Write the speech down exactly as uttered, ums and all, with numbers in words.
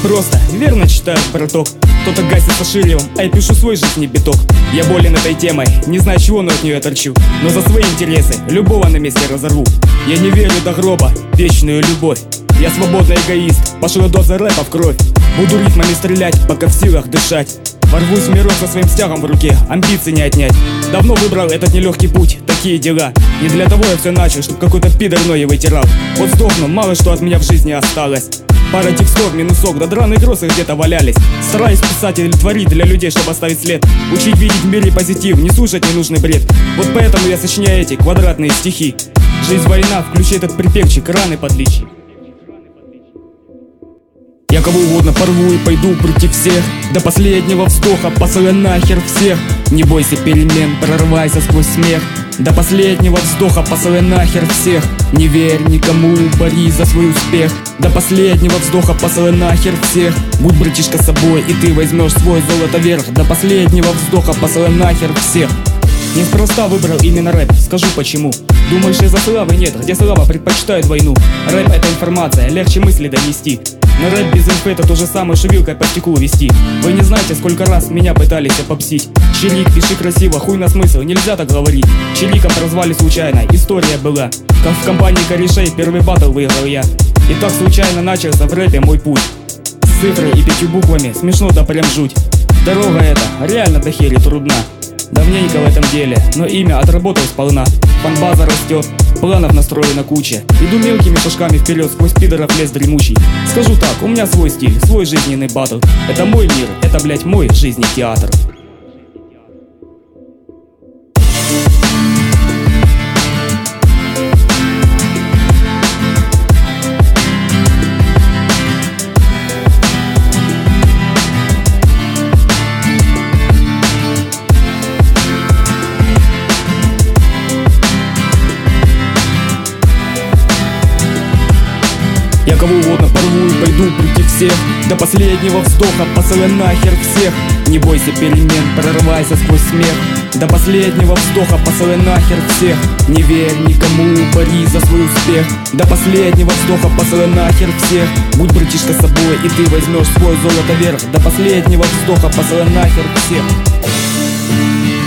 просто, верно читаю, браток. Кто-то гасит со Ширевым, а я пишу свой жизни биток. Я болен этой темой, не знаю чего, но от нее торчу. Но за свои интересы любого на месте разорву. Я не верю до гроба в вечную любовь. Я свободный эгоист, пошла доза рэпа в кровь. Буду ритмами стрелять, пока в силах дышать. Ворвусь в мирок со своим стягом в руке, амбиций не отнять. Давно выбрал этот нелегкий путь, такие дела. Не для того я все начал, чтоб какой-то пидор ноги вытирал. Вот сдохну, мало что от меня в жизни осталось. Пара текстов, минусок, да драные кроссы где-то валялись. Стараюсь писать или творить для людей, чтобы оставить след. Учить видеть в мире позитив, не слушать ненужный бред. Вот поэтому я сочиняю эти квадратные стихи. Жизнь война, включи этот припевчик, раны подлечи. Я кого угодно порву и пойду против всех. До последнего вздоха посылаю нахер всех. Не бойся перемен, прорывайся сквозь смех. До последнего вздоха посылаю нахер всех. Не верь никому, борись за свой успех. До последнего вздоха посылаю нахер всех. Будь, братишка, собой, и ты возьмешь свой золото вверх. До последнего вздоха посылаю нахер всех. Неспроста выбрал именно рэп, скажу почему. Думаешь, из-за славы? Нет, где слава предпочитают войну. Рэп — это информация, легче мысли донести. Но рэп без инфы — это то же самое, что вилкой по стеклу вести. Вы не знаете, сколько раз меня пытались опопсить. Чирик, пиши красиво, хуй на смысл, нельзя так говорить. Чирика прозвали случайно, история была. Как в компании корешей первый баттл выиграл я. И так случайно начался в рэпе мой путь. С цифрой и пятью буквами, смешно да прям жуть. Дорога эта реально до хери трудна. Давненько в этом деле, но имя отработал сполна. Фанбаза растет, планов настроена куча. Иду мелкими шажками вперед сквозь пидоров лес дремучий. Скажу так, у меня свой стиль, свой жизненный баттл. Это мой мир, это, блять, мой жизненный театр. Я кого угодно порву и пойду против всех. До последнего вздоха посылай нахер всех. Не бойся перемен, прорывайся сквозь смех. До последнего вздоха посылай нахер всех. Не верь никому, борись за свой успех. До последнего вздоха посылай нахер всех. Будь, братишка, собой, и ты возьмешь свой золото вверх. До последнего вздоха посылай нахер всех.